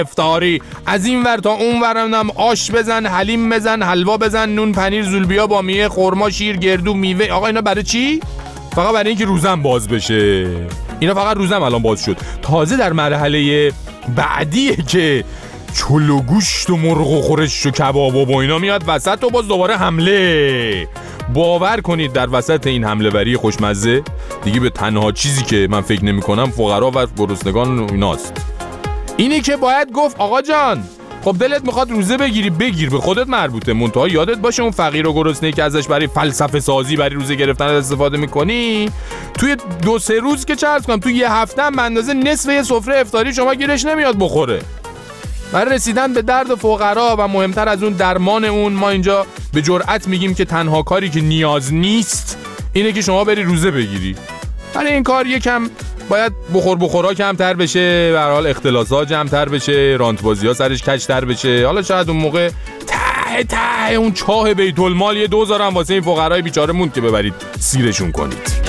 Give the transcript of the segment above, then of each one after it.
افطاری، از این ور تا اون ورم آش بزن، حلیم بزن، حلوا بزن، نون، پنیر، زولبیا، بامیه، خرما، شیر، گردو، میوه. آقا اینا برای چی؟ فقط برای اینکه روزم باز بشه. اینا فقط روزم الان باز شد. تازه در مرحله بعدیه که چلو گوشت و مرغ و خورش و کباب و اینا میاد وسط و باز دوباره حمله. باور کنید در وسط این حمله وری خوشمزه دیگه به تنها چیزی که من فکر نمی کنم فقرا و گرسنگان ایناست. اینی که باید گفت آقا جان خب دلت میخواد روزه بگیری بگیر، به خودت مربوطه، منتها یادت باشه اون فقیر و گرسنه‌ای که ازش برای فلسفه سازی برای روزه گرفتن استفاده میکنی توی 2-3 روز که چرت کنم توی یه هفته هم به اندازه نصف یه سفره افطاری شما گیرش نمیاد بخوره. برای رسیدن به درد فقرا و مهمتر از اون درمان اون، ما اینجا به جرئت میگیم که تنها کاری که نیاز نیست اینه که شما بری روزه بگیری. برای این کار یکم باید بخورا کمتر بشه، به هر حال اختلاسات جمع‌تر بشه، رانت‌بازی‌ها سرش کج‌تر بشه. حالا شاید اون موقع ته اون چاه بیت المال یه دوزار هم واسه این فقرای بیچاره موند که ببرید سیرشون کنید.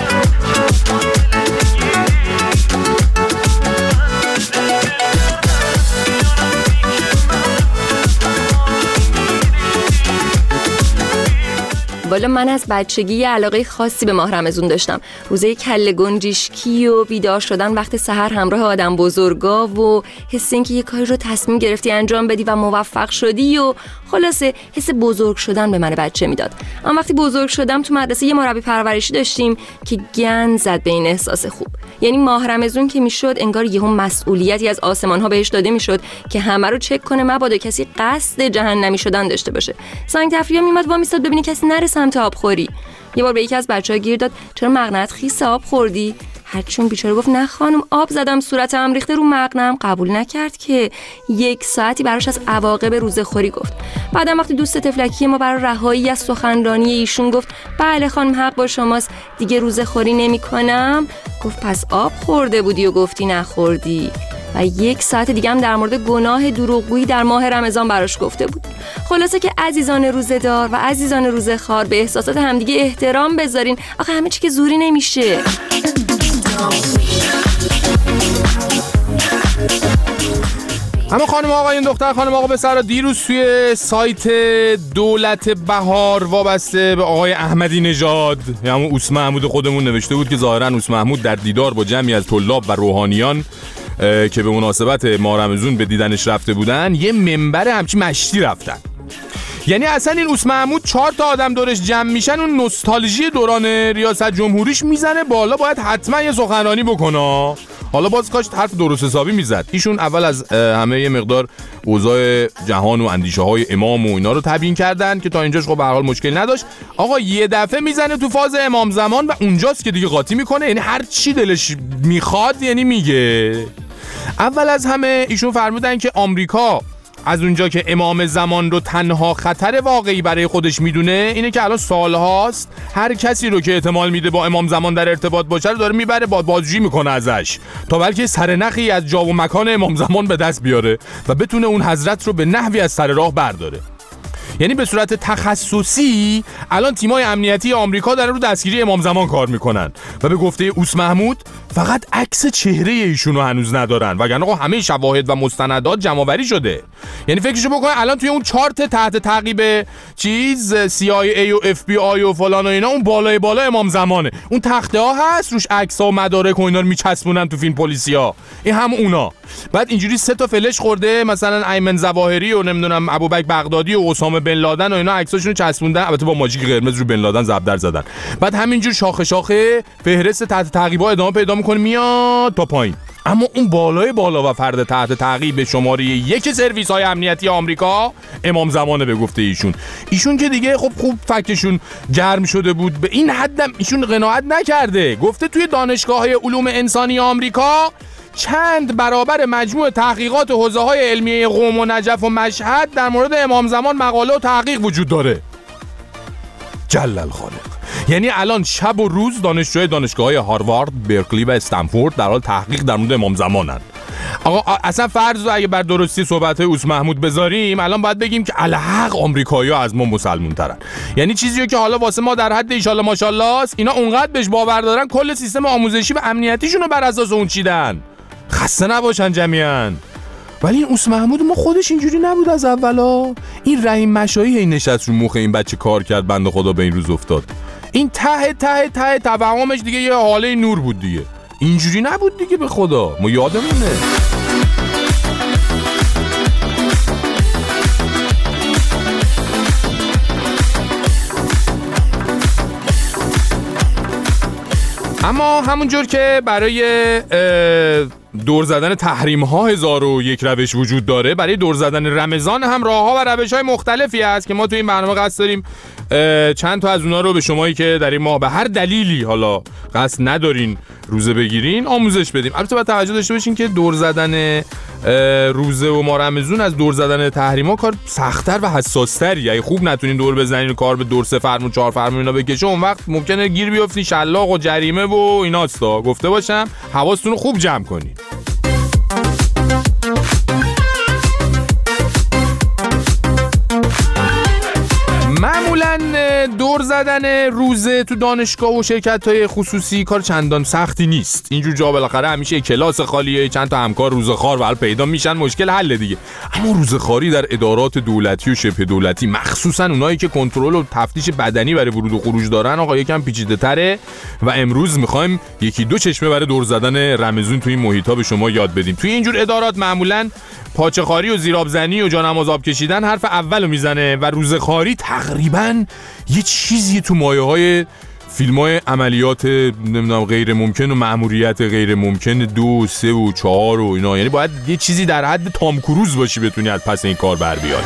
والا من از بچگی یه علاقه خاصی به ماه رمضان داشتم. روزه کله گنجشکی و بیدار شدن وقت سحر همراه آدم بزرگا و حس این که یه کاری رو تصمیم گرفتی انجام بدی و موفق شدی و خلاصه حس بزرگ شدن به من بچه میداد. اما وقتی بزرگ شدم تو مدرسه یه مربی پرورشی داشتیم که گند زد به این احساس خوب. یعنی ماه رمضان که میشد انگار یهو مسئولیتی از آسمان ها بهش داده میشد که همه رو چک کنه مبادا کسی قصد جهنمی شدن داشته باشه. سنگ تفریحا میومد وا میستاد ببینه کسی نره سمت آبخوری. یه بار به یکی از بچه‌ها گیر داد چرا مقنعت خیس آب خوردی؟ هرچون بیچاره گفت نه خانم آب زدم صورتم ریخته رو مقنعم. قبول نکرد که 1 ساعتی براش از عواقب روزه‌خوری گفت. بعدم وقتی دوست تفلکی ما برای رهایی از سخنرانی ایشون گفت بله خانم حق با شماست دیگه روزه‌خوری نمی‌کنم، گفت پس آب خورده بودی و گفتی نخوردی. و 1 ساعت دیگه هم در مورد گناه دروغگویی در ماه رمضان براش گفته بود. خلاصه که عزیزان روزه‌دار و عزیزان روزه‌خوار به احساسات همدیگه احترام بذارین. آخه همه چی که زوری نمیشه. اما خانم آقایون دختر خانم آقا پسر، دیروز توی سایت دولت بهار وابسته به آقای احمدی نژاد یا همون اوس محمود خودمون نوشته بود که ظاهراً اوس محمود در دیدار با جمعی از طلاب و روحانیان که به مناسبت ماه رمضان به دیدنش رفته بودن یه منبر همچی مشتی رفتن. یعنی اصلا این اوس محمود 4 تا آدم دورش جمع میشن اون نوستالژی دوران ریاست جمهوریش میزنه بالا، باید حتما یه سخنرانی بکنه. حالا باز کاش حرف درست حسابی میزد. ایشون اول از همه یه مقدار اوضاع جهان و اندیشه های امام و اینا رو تبیین کردن که تا اینجاش خب به هر حال مشکل نداشت. آقا یه دفعه میزنه تو فاز امام زمان و اونجاست که دیگه قاطی میکنه، یعنی هر چی دلش میخواد یعنی میگه. اول از همه ایشون فرمودن که آمریکا از اونجا که امام زمان رو تنها خطر واقعی برای خودش میدونه اینه که الان سالهاست هر کسی رو که احتمال میده با امام زمان در ارتباط باشه رو داره میبره بازجویی میکنه ازش تا بلکه سرنخی از جا و مکان امام زمان به دست بیاره و بتونه اون حضرت رو به نحوی از سر راه برداره. یعنی به صورت تخصصی الان تیمای امنیتی آمریکا دارن رو دستگیری امام زمان کار میکنن و به گفته اوس محمود فقط عکس چهره ایشون رو هنوز ندارن، وگرنه همه شواهد و مستندات جمع‌آوری شده. یعنی فکرشو بکن الان توی اون چارت تحت تعقیب چیز CIA و FBI و فلان و اینا اون بالای امام زمانه، اون تخته ها هست روش عکس‌ها و مدارک و اینا رو میچسبونن تو فیلم پلیسیا، این هم اونا. بعد اینجوری 3 تا فلش خورده مثلا ایمن ظواهری و نمیدونم ابوبکر بغدادی و اسامه بن لادن و اینا عکساشونو چسبوندن، البته با ماژیک قرمز رو بن لادن زبدر زدن. بعد همینجور شاخه شاخه فهرست تحت تعقیب‌ها ادامه پیدا می‌کنه میاد تا پایین. اما اون بالا و فرد تحت تعقیب شماره 1 سرویس‌های امنیتی آمریکا امام زمانه به گفته ایشون که دیگه خب خوب فکتشون گرم شده بود، به این حدم ایشون قناعت نکرده، گفته توی دانشگاه‌های علوم انسانی آمریکا چند برابر مجموع تحقیقات حوزه‌های علمیه قم و نجف و مشهد در مورد امام زمان مقاله و تحقیق وجود داره. جل الخالق. یعنی الان شب و روز دانشجوی دانشگاه‌های هاروارد، برکلی و استنفورد در حال تحقیق در مورد امام زمانن. آقا اصلا فرض رو اگه بر درستی صحبت‌های اوس محمود بذاریم الان باید بگیم که الحق آمریکایی‌ها از ما مسلمون‌ترن. یعنی چیزیه که حالا واسه ما در حد ایشالله ماشاءالله است، اینا اونقدر بهش باور دارن کل سیستم آموزشی و امنیتیشون رو بر اساس اون چیدن. خسته نباشن جمیعاً. ولی این اوس محمود ما خودش اینجوری نبود از اولا. این رحیم مشایی این نشست رو مخ این بچه کار کرد، بنده خدا به این روز افتاد. این ته توهمش دیگه یه حاله نور بود دیگه، اینجوری نبود دیگه به خدا، ما یادمونه. اما همونجور که برای دور زدن تحریم ها 1001 روش وجود داره، برای دور زدن رمضان هم راه ها و روش های مختلفی هست که ما تو این برنامه قصد داریم چند تا از اونا رو به شمایی که در این ماه به هر دلیلی حالا قصد ندارین روزه بگیرین آموزش بدیم. البته باید توجه داشته باشین که دور زدن روزه و ماه رمضان از دور زدن تحریما کار سخت‌تر و حساس‌تری. اگه خوب نتونین دور بزنین و کار به دور 3 فرمون 4 فرمون اینا بکشه، اون وقت ممکنه گیر بیافتین شلاق و جریمه و ایناستا. گفته باشم حواستون رو خوب جمع کنین. معمولاً دور زدن روزه تو دانشگاه و شرکت‌های خصوصی کار چندان سختی نیست. اینجور جا بالاخره همیشه کلاس خالیه، چند تا همکار روزه‌خوار برای پیدا میشن، مشکل حل دیگه. اما روزه‌خواری در ادارات دولتی و شبه دولتی، مخصوصاً اونایی که کنترل و تفتیش بدنی برای ورود و خروج دارن، آقا یکم پیچیده‌تره و امروز می‌خوایم یکی دو چشمه برای دور زدن رمضان تو این محیطا به شما یاد بدیم. تو اینجور ادارات معمولاً پاچه‌خواری و زیرآبزنی و جانماز آب کشیدن حرف اولو میزنه و روزه‌خواری تقریباً یه چیزی تو مایه‌های فیلم‌های عملیات نمیدونم غیر ممکن و مأموریت غیر ممکن 2 3 و 4 و اینا، یعنی باید یه چیزی در حد تام کروز باشی بتونی از پس این کار بر بیای.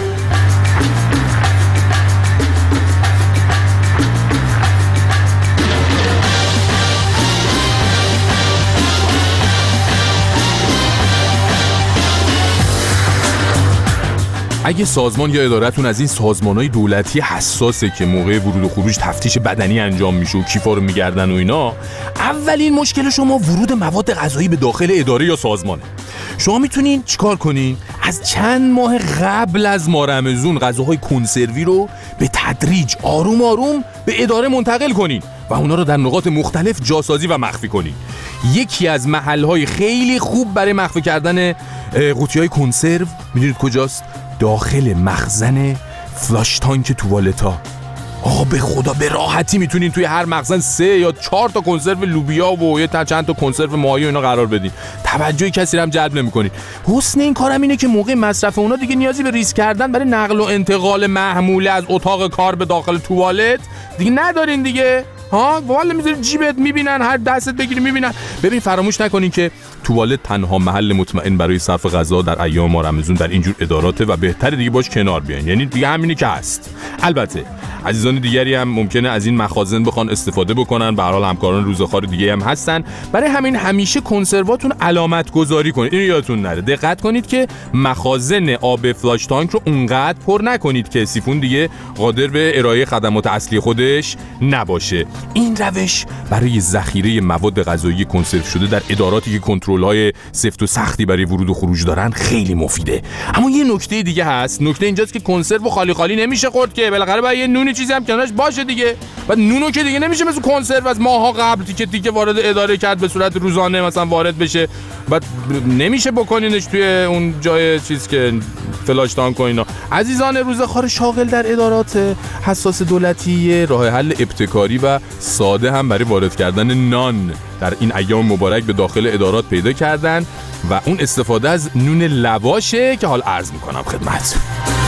اگه سازمان یا ادارتون از این سازمان‌های دولتی حساسه که موقع ورود و خروج تفتیش بدنی انجام میشه و کیفا رو میگردن و اینا، اولین مشکل شما ورود مواد غذایی به داخل اداره یا سازمانه. شما میتونین چیکار کنین؟ از چند ماه قبل از ماه رمضان غذاهای کنسروی رو به تدریج آروم آروم به اداره منتقل کنین و اونا رو در نقاط مختلف جاسازی و مخفی کنین. یکی از محل‌های خیلی خوب برای مخفی کردن قوطی‌های کنسرو میدونید کجاست؟ داخل مخزن فلاش تانک توالتا. آقا به خدا به راحتی میتونین توی هر مخزن 3 یا 4 تا کنسرو لوبیا و یه چند تا کنسرو ماهی و اینا قرار بدین. توجه کسی رو هم جلب نمی‌کنین. حسن این کارم اینه که موقع مصرف اونا دیگه نیازی به ریسک کردن برای نقل و انتقال محموله از اتاق کار به داخل توالت دیگه ندارین دیگه. ها والا میذاری جیبت، میبینن هر دستت بگیری میبینن. ببین فراموش نکنین که توالت تنها محل مطمئن برای صرف غذا در ایام ماه رمضان در اینجور اداراته و بهتره دیگه باش کنار بیاین، یعنی دیگه همینی که هست. البته عزیزان دیگری هم ممکنه از این مخازن بخوان استفاده بکنن، به هر حال همکاران روزه‌خوار دیگه هم هستن. برای همین همیشه کنسرواتون علامت گذاری کنید، اینو یادتون نره. دقت کنید که مخازن آب فلاش تانک رو اونقدر پر نکنید که سیفون دیگه قادر به ارائه خدمات اصلی خودش نباشه. این روش برای ذخیره مواد غذایی کنسرو شده در اداراتی که کنترل‌های سفت و سختی برای ورود و خروج دارن خیلی مفیده. اما یه نکته دیگه هست. نکته اینجاست که کنسرو خالی خالی نمیشه خورد که، بالاخره باید یه نون چیزی هم کنارش باشه دیگه. بعد نونو که دیگه نمیشه مثل کنسرو از ماها قبل تیکه وارد اداره کرد به صورت روزانه مثلا وارد بشه، بعد نمیشه بکنینش توی اون جای چیز که فلاش تانک و اینا. عزیزان روزه‌خوار شاغل در ادارات حساس دولتی راه حل ابتکاری و ساده هم برای وارد کردن نان در این ایام مبارک به داخل ادارات پیدا کردن و اون استفاده از نون لواشه که حال عرض میکنم خدمت.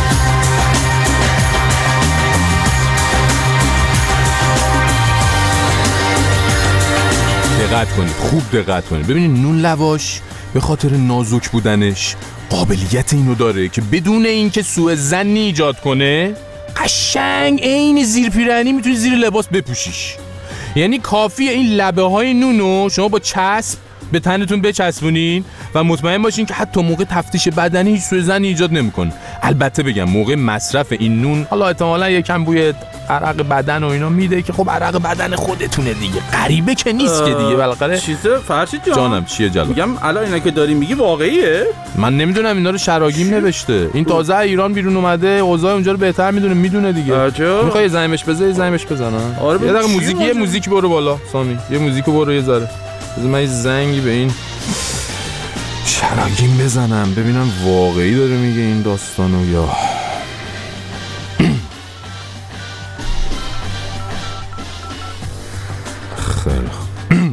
دقت کنید، خوب دقت کنید. ببینید نون لواش به خاطر نازک بودنش قابلیت اینو داره که بدون اینکه سوء ظنی ایجاد کنه قشنگ عین زیر پیرهنی میتونی زیر لباس بپوشیش. یعنی کافیه این لبه های نونو شما با چسب به تنتون بچسبونین و مطمئن باشین که حتی موقع تفتیش بدنی هیچ سوء ظنی ایجاد نمیکنه. البته بگم موقع مصرف این نون حالا احتمالاً یکم بوی عرق بدن و اینا میده که خب عرق بدن خودتونه دیگه، غریبه که نیست که دیگه. بالاخره چیزه فرشید جانم چیه جلال؟ میگم الان اینا که داری میگی واقعیه؟ من نمیدونم، اینا رو شراگیم نوشته. این تازه ایران بیرون اومده، اوضاع اونجا رو بهتر میدونه دیگه. میخوای زایمش بزنن؟ آره یه دقیقه موزیک برو بالا سامی، یه موزیکو برو یه ذره. بذار من یه زنگی به این چراگین بزنم ببینم واقعی داره میگه این داستانو یا خیلی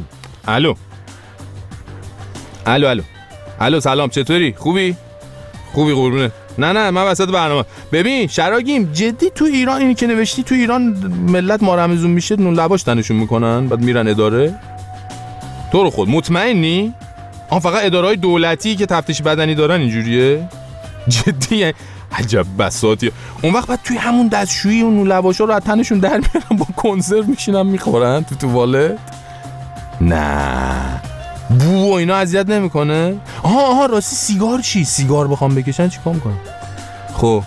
الو سلام، چطوری؟ خوبی قربونه. نه من وسط برنامه. ببین شراگیم، جدی تو ایران اینی که نوشتی تو ایران ملت ما رمزون میشه نون لباش تنشون میکنن بعد میرن اداره؟ تو رو خود مطمئنی؟ فقط اداره‌های دولتی که تفتیش بدنی دارن اینجوریه؟ جدیه؟ عجب بساطیه. اون وقت بعد توی همون دستشویی اون نون لباشا رو از تنشون در میارن با کنسرو میشینن میخورن تو توالت؟ نه بو و اینا اذیت نمیکنه؟ آها راستی سیگار چی؟ سیگار بخوام بکشن چیکار میکنن؟ خب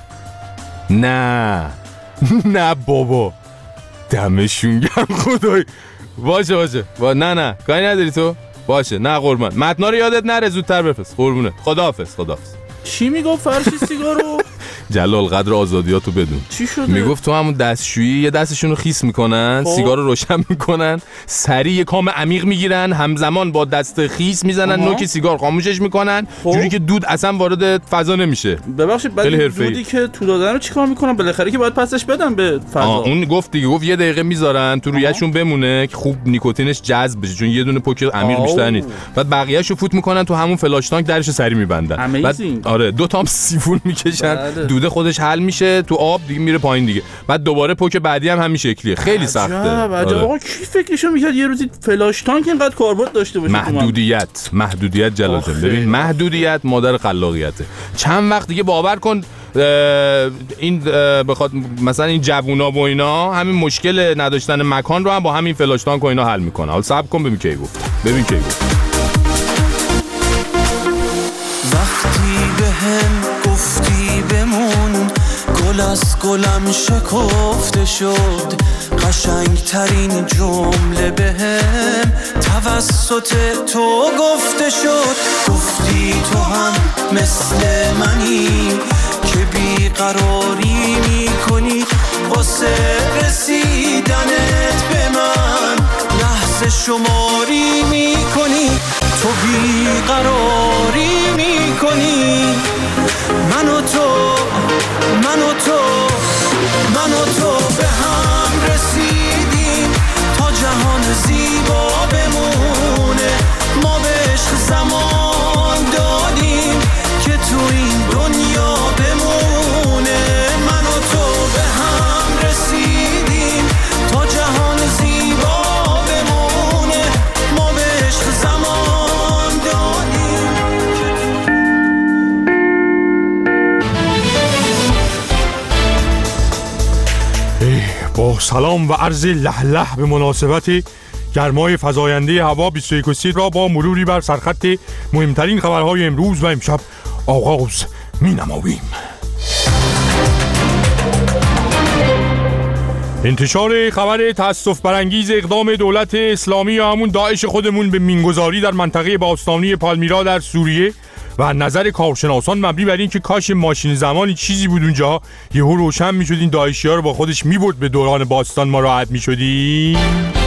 نه بابا دمشون گرم خدای. باشه نه کاری نداری تو؟ باشه نه قربان، متنا رو یادت نره زودتر بفرست قربونه. خداحافظ. چی میگفت فرشی سیگارو؟ جلال قدر آزادیاتو بدون. چی شده؟ میگفت تو همون دستشویی یه دستشون رو خیس میکنن، سیگار رو روشن میکنن، سریع یه کام عمیق میگیرن، همزمان با دست خیس میزنن نوک سیگار خاموشش میکنن جوری که دود اصلا وارد فضا نمیشه. ببخشید بعد دودی که تو دادن رو چیکار میکنن؟ بالاخره که باید پسش بدن به فضا. اون گفت یه دقیقه میذارن تو رویشون بمونه که خوب نیکوتینش جذب بشه چون یه دونه پوک عمیق بیشتر نیست. بعد بقیه‌اشو فوت میکنن تو همون فلاش تانک، درش سری میبندن. بعد آره 2 تا سیفون میکشن، دوده خودش حل میشه تو آب دیگه میره پایین دیگه. بعد دوباره پوک بعدی هم همین شکلیه. خیلی سخته. آقا کی فکرشو میکرد یه روزی فلاش تانک اینقدر کاربرد داشته باشه؟ محدودیت جلال جان. ببین محدودیت مادر خلاقیته. چند وقت دیگه باور کن این بخواد مثلا این جوونا و اینا همین مشکل نداشتن مکان رو هم با همین فلاش تانک و اینا حل میکنه. حالا صبر کن ببین کی گفت. وقتی بهم گفتی بمون، گل از گلم شکفته شد، قشنگترین جمله بهم توسط تو گفته شد. گفتی تو هم مثل منی که بیقراری میکنی واسه رسیدنت به من، لحظه شماری میکنی، تو بیقراری میکنی. من و تو به هم رسیدیم تا جهان زیبا بمونه. ما به عشق زمان دادیم که تو این دنیا بمونه. من و تو به هم رسیدیم تا جهان زیبا بمونه. ما به عشق زمان دادیم. با سلام و عرض لهله به مناسبت گرمای فزاینده هوا 21 را با مروری بر سرخط مهمترین خبرهای امروز و امشب آغاز می نماییم. انتشار خبر تأسف برانگیز اقدام دولت اسلامی یا همون داعش خودمون به مینگذاری در منطقه باستانی پالمیرا در سوریه و نظر کارشناسان مبنی بر این که کاش ماشین زمانی چیزی بود اونجا یهو روشن میشد این داعشی‌ها رو با خودش میبرد به دوران باستان ما راحت میشدیم.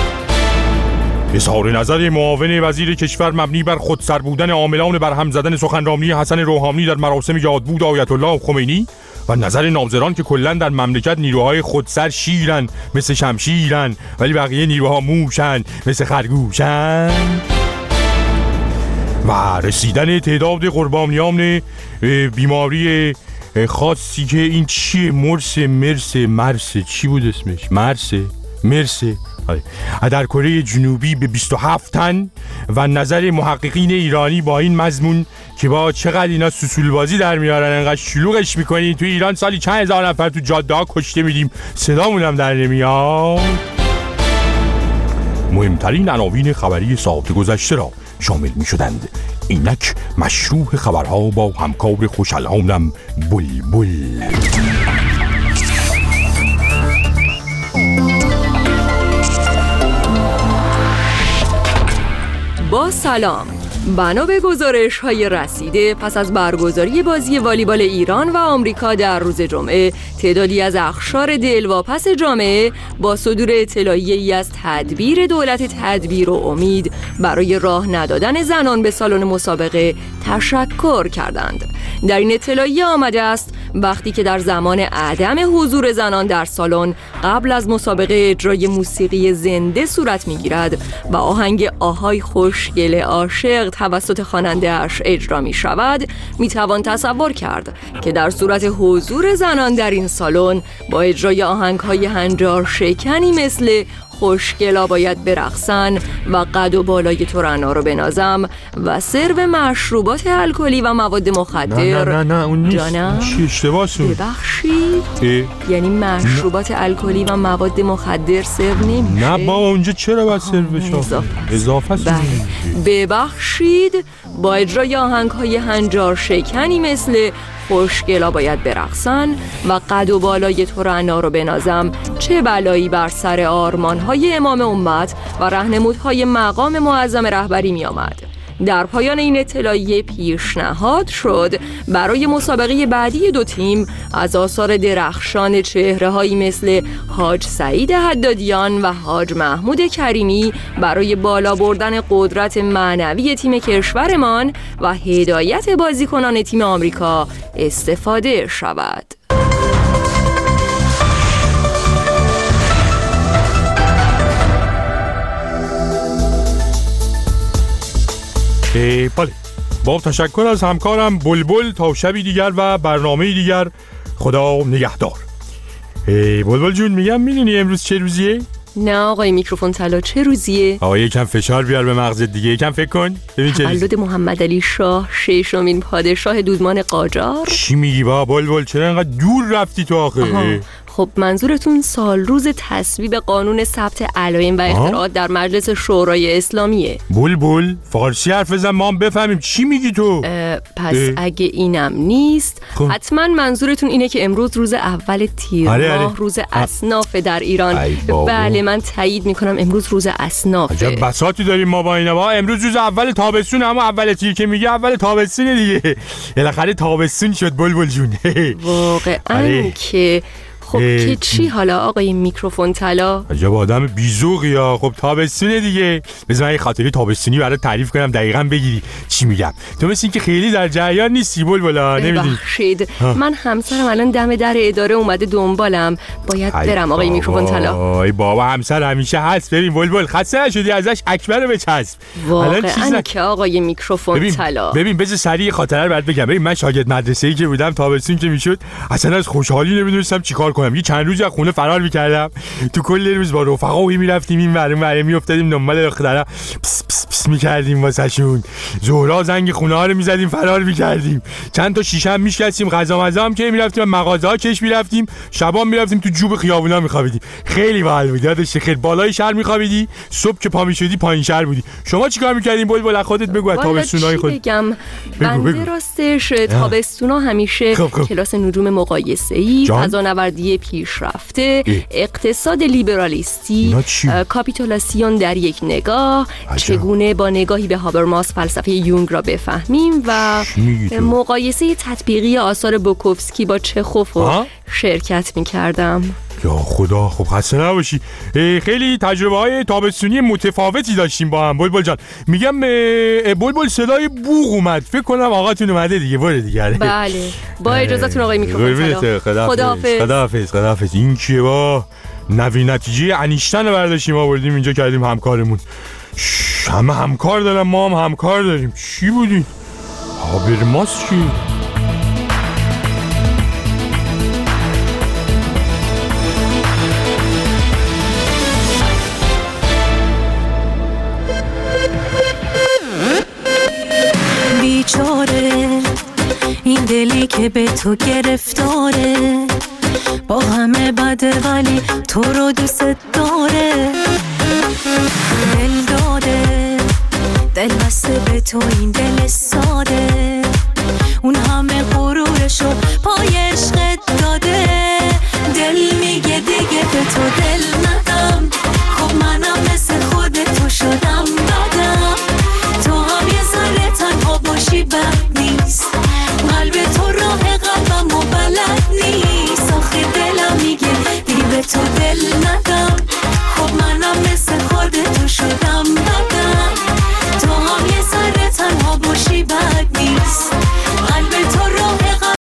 اظهار نظر معاون وزیر کشور مبنی بر خودسر بودن عاملان برهم زدن سخنرانی حسن روحانی در مراسم یادبود آیت الله خمینی و نظر ناظران که کلا در مملکت نیروهای خودسر شیرن مثل شمشیرن ولی بقیه نیروها موشن مثل خرگوشن. و رسیدن تعداد قربانیان بیماری خاصی که این چیه؟ مرس چی بود اسمش؟ مرس در کره جنوبی به 27 تن و نظر محققین ایرانی با این مضمون که با چقدر اینا سوسول بازی در میارن انقدر شلوغش میکنین تو ایران سالی چند هزار نفر تو جاده ها کشته میدیم صدامون هم در نمیاد. مهمترین عناوین خبری ساعت گذشته را شامل می شدند. اینک مشروع خبرها با همکار خوش‌الحالم بلبل. با سلام، بنا به گزارش‌های رسیده پس از برگزاری بازی والیبال ایران و آمریکا در روز جمعه، تعدادی از اقشار دلواپس جامعه با صدور اطلاعیه‌ای از تدبیر دولت تدبیر و امید برای راه ندادن زنان به سالن مسابقه تشکر کردند. در این اطلاعیه آمده است وقتی که در زمان عدم حضور زنان در سالن قبل از مسابقه اجرای موسیقی زنده صورت می‌گیرد و آهنگ آهای خوشگل عاشق توسط خواننده اش اجرا می شود، می توان تصور کرد که در صورت حضور زنان در این سالن با اجرای آهنگ‌های هنجار شکنی مثل خوشگلا باید برقصن و قد و بالای ترنا رو بنازم و سرو مشروبات الکلی و مواد مخدر. نه اون نیست. جانم چی اشتباهه؟ ببخشید، یعنی مشروبات الکلی و مواد مخدر سرو نمیشه؟ نه بابا اونجا چرا باید سرو بشه؟ اضافه است. ببخشید، با اجرای آهنگ‌های هنجار شکنی مثل خوشگلا باید برقصن و قد و بالای ترنا رو بنازم چه بلایی بر سر آرمان‌های امام امت و راهنمودهای مقام معظم رهبری می آمد. در پایان این اطلاعیه پیشنهاد شد برای مسابقه بعدی دو تیم از آثار درخشان چهره‌هایی مثل حاج سعید حدادیان و حاج محمود کریمی برای بالا بردن قدرت معنوی تیم کشورمان و هدایت بازیکنان تیم آمریکا استفاده شود. بله، با تشکر از همکارم بلبل. تا شبی دیگر و برنامه دیگر، خدا نگهدار. بلبل جون، میدونی امروز چه روزیه؟ نه آقای میکروفون طلا، چه روزیه؟ آقا یکم فشار بیار به مغزت دیگه، یکم فکر کن ببین چه روزیه. تولد محمد علی شاه، ششمین پادشاه دودمان قاجار. چی میگی بابا بلبل؟ چرا اینقدر دور رفتی تو آخه؟ خب منظورتون سال روز تصویب قانون ثبت علائم و اختراعات در مجلس شورای اسلامیه. بلبل فارسی حرف بزن ما هم بفهمیم چی میگی تو. پس اگه اینم نیست حتما منظورتون اینه که امروز روز اول تیر ماه، روز اصناف در ایران. بله من تایید میکنم، امروز روز اصنافه. عجب بساطی داریم ما با اینا. امروز روز اول تابستون، اما اول تیر که میگه اول تابستونه دیگه. بالاخره تابستون شد بلبل جون. واقعا که خب که چی حالا آقای میکروفون طلا؟ عجب آدم بیزوقی ها. خب تابستونه دیگه. بذار من یه خاطره تابستونی برات تعریف کنم دقیقاً بگیری چی میگم. تو مثل این که خیلی در جریان نیستی بلبلا، نمیدونی. ببخشید من همسرم الان دم در اداره اومده دنبالم، باید برم آقای میکروفون طلا. ای بابا همسر همیشه هست، بریم بلبل. خسته نشدی ازش؟ اکبر بچسب. واقعا که آقای میکروفون طلا. ببین بذار سریع خاطره رو برات بگم. ببین من شاگرد مدرسه‌ای که بودم، تابستون که میشد اصلا از خوشحالی نمیدونستم چیکار کنم. یه چند روز از خونه فرار می‌کردم، تو کل روز با رفقا می‌رفتیم این ور می‌افتادیم دنبال دخترا، پس پس پس می‌کردیم واسهشون. ظهرا زنگ خونه‌ها رو می‌زدیم فرار می‌کردیم. چند تا شیشه هم می‌شکستیم، غذا هم که می‌رفتیم مغازه‌ها کش می‌رفتیم، شبا می‌رفتیم تو جوب خیابونا می‌خوابیدیم. خیلی باحال بود. یادش خیلی بالای شهر می‌خوابیدی، صبح که پا می‌شدی پایین شهر بودی. شما چیکار می‌کردین بلبل؟ خودت بگو تابستونای خود. بگم بنده راستش تابستونا همیشه کلاس نجوم مقایسه‌ای، فضانوردی پیشرفته، اقتصاد لیبرالیستی، کاپیتولاسیون در یک نگاه، چگونه با نگاهی به هابرماس فلسفه یونگ را بفهمیم و مقایسه تطبیقی آثار بوکوفسکی با چخوف شرکت می‌کردم. یا خدا، خب خسته نباشی. خیلی تجربه های تابستونی متفاوتی داشتیم با هم بلبل جان. میگم بلبل صدای بوق اومد، فکر کنم آقاتون اومده دیگه. بار دیگه. بله با اجازهتون آقای میکروفون طلا. خداحافظ. این کیه با نوی نتیجه انیشتن رو برداشتیم آوردیم اینجا کردیم همکارمون. همه همکار دارم، ما هم همکار داریم. چی بودی؟ هابرماس چی؟ بیچاره این دلی که به تو گرفتاره، با همه بده ولی تو رو دوست داره. دل داده دل بسته به تو این دل ساده، اون همه غرور